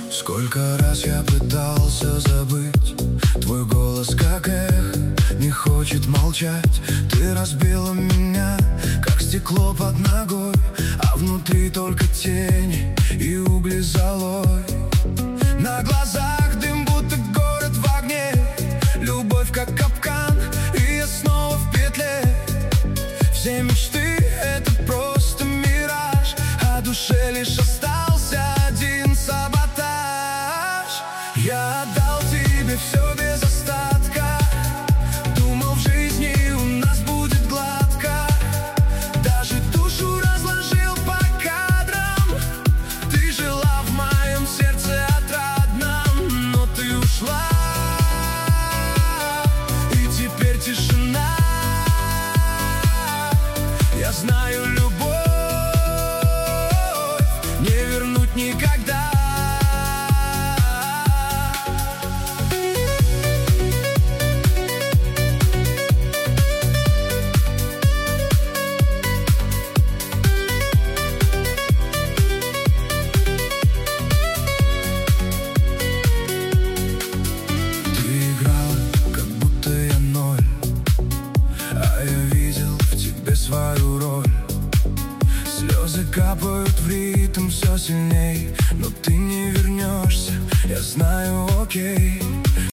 Сколько раз я пытался забыть твой голос, как эхо, не хочет молчать. Ты разбила меня, как стекло под ногой, а внутри только тени и угли золой. На глазах дым, будто город в огне, любовь как капкан, и я снова в петле. Все мечты — это просто мираж, а душе лишь остался один саботаж. Я отдал тебе все без остатка, думал, в жизни у нас будет гладко. Даже душу разложил по кадрам, ты жила в моем сердце отрадном, но ты ушла, и теперь тишина. Я знаю, любовь не вернуть никогда. Ты играла, как будто я ноль, а я видел в тебе свою роль. Слезы капают в ритм все сильней, но ты не вернешься, я знаю, окей.